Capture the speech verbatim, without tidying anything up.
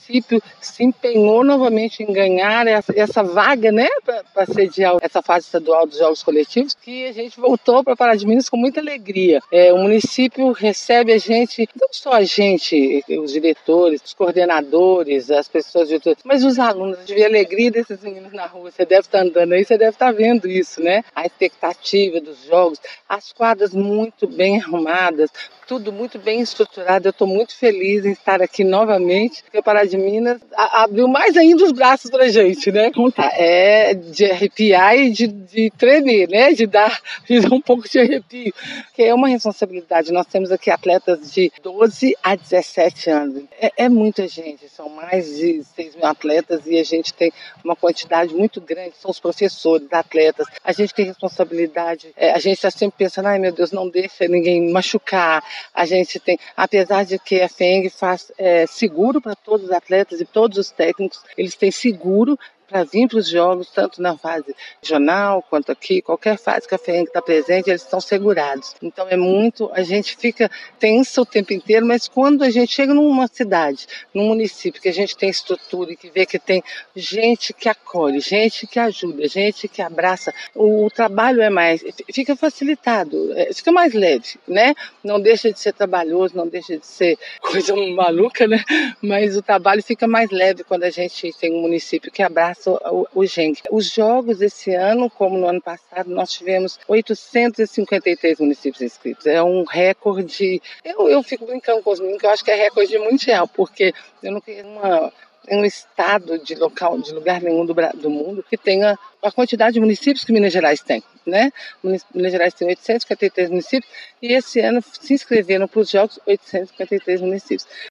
município se empenhou novamente em ganhar essa, essa vaga, né, para sediar essa fase estadual dos Jogos Coletivos, que a gente voltou para Pará de Minas com muita alegria. É, o município recebe a gente, não só a gente, os diretores, os coordenadores, as pessoas de tudo, mas os alunos. A gente vê a alegria desses meninos na rua. Você deve estar andando aí, você deve estar vendo isso, né? A expectativa dos jogos, as quadras muito bem arrumadas, tudo muito bem estruturado. Eu estou muito feliz em estar aqui novamente, porque o Pará de Minas a, abriu mais ainda os braços para a gente, né? É de arrepiar e de, de tremer, né? De dar, de dar um pouco de arrepio, que é uma responsabilidade. Nós temos aqui atletas de doze a dezessete anos. É, é muita gente, são mais de seis mil atletas e a gente tem uma quantidade muito grande, são os professores, atletas. A gente tem responsabilidade, é, a gente está sempre pensando, ai meu Deus, não deixa ninguém machucar. A gente tem, apesar de que a FENG faz é, seguro para todos os atletas e todos os técnicos, eles têm seguro para vir para os jogos, tanto na fase regional quanto aqui, qualquer fase que a FENG está presente, eles estão segurados. Então é muito, a gente fica tenso o tempo inteiro, mas quando a gente chega numa cidade, num município, que a gente tem estrutura e que vê que tem gente que acolhe, gente que ajuda, gente que abraça, o, o trabalho é mais, fica facilitado, é, fica mais leve, né? Não deixa de ser trabalhoso, não deixa de ser coisa maluca, né? Mas o trabalho fica mais leve quando a gente tem um município que abraça O, o Genk. Os jogos esse ano, como no ano passado, nós tivemos oitocentos e cinquenta e três municípios inscritos. É um recorde. Eu, eu fico brincando com os meninos que eu acho que é recorde mundial, porque eu não queria uma um estado de local, de lugar nenhum do, do mundo que tenha a quantidade de municípios que Minas Gerais tem, né? Minas Gerais tem oitocentos e cinquenta e três municípios e esse ano se inscreveram para os jogos oitocentos e cinquenta e três municípios.